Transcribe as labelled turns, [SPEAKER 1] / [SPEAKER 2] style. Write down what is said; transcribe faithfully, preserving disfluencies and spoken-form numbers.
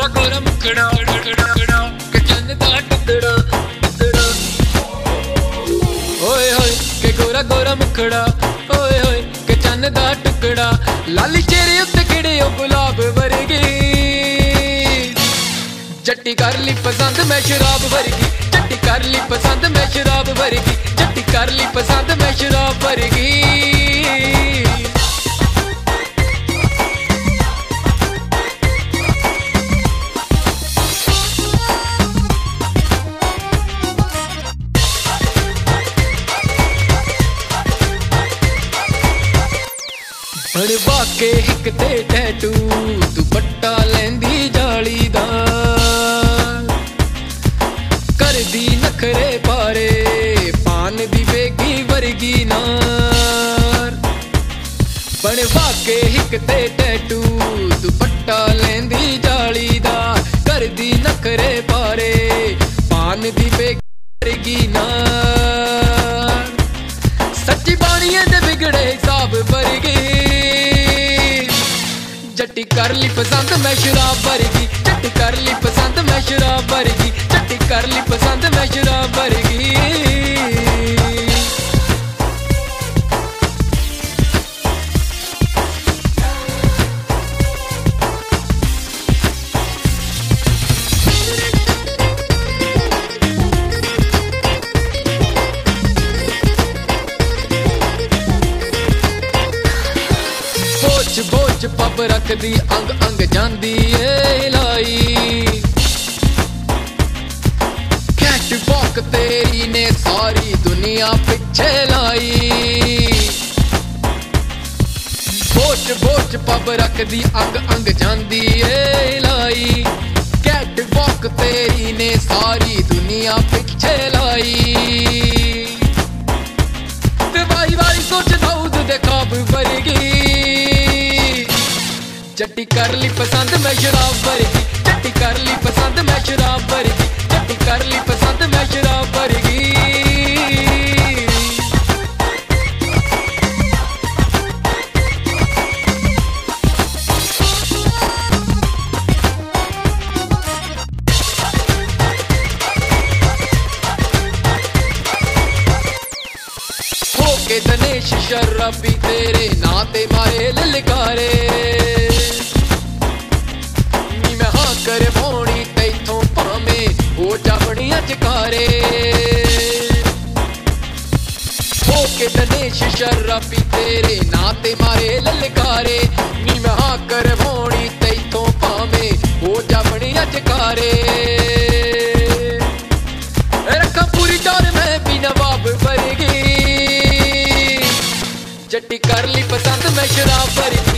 [SPEAKER 1] गोरा गोरा मुखड़ा के चन्न दा टुकड़ा टुकड़ा ओए होए के गोरा गोरा मुखड़ा ओए होए के चन्न दा टुकड़ा लाली चेहरे उत्ते खिड़े ओ गुलाब वर्गी जट्टी कर ली पसंद मैं शराब वर्गी जट्टी कर ली पसंद मैं शराब वर्गी जट्टी कर ली पसंद मैं शराब वर्गी बनवा के हिक ते टैटू दुपट्टा लैंदी जालीदार कर दी नखरे पारे पान दी बेगी वर्गी नार बनवा के हिक ते टैटू दुपट्टा लैंदी जालीदार कर दी नखरे पारे पान दी बेगी वर्गी नार सच्ची बाणिये दे बिगड़े हिसाब वर्गी जट्टी कर ली पसंद मैं शराब वर्गी जट्टी कर ली पसंद मैं शराब वर्गी जट्टी कर ली पसंद मैं शराब वर्गी बोच बोच पब रखदी अंग अंग जांदी ए लाई कैट वॉक तेरी ने सारी दुनिया पिछे लाई बोच बोच पब रखदी अंग अंग जांदी ए लाई कैट वॉक तेरी ने सारी दुनिया पिछे लाई ते वारी वारी सोच दाऊद दे ख्वाब वर्गी जट्टी कर ली पसंद मैं शराब वर्गी जट्टी कर ली पसंद मैं शराब वर्गी जट्टी कर ली पसंद मैं शराब वर्गी होके दिनेश शराबी तेरे ना ते मारे ललकारे कर भोणी तैथों पावे हो जावणियां चकारे होके दिनेश शराबी तेरे नाते मारे ललकारे नी मैं हाँ कर भोणी तैथों पावे हो जावणियां चकारे रखा पूरी डोर में भी नवाब वर्गी जट्टी कर ली पसंद मैं शराब वर्गी